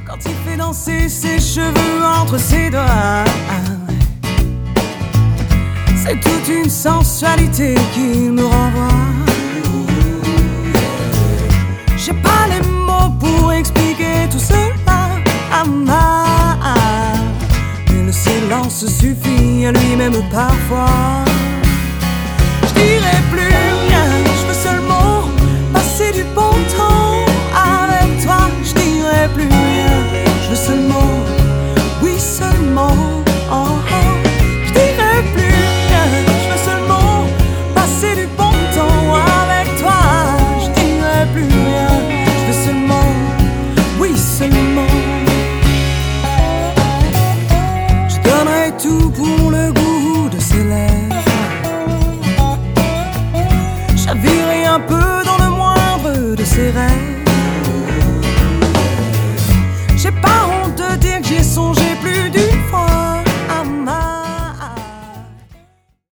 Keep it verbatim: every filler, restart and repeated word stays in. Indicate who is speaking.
Speaker 1: quand il fait danser ses cheveux entre ses doigts. C'est toute une sensualité qui me renvoie. J'ai pas les mots pour expliquer tout cela, ah, ah, ah. Mais le silence suffit à lui-même parfois.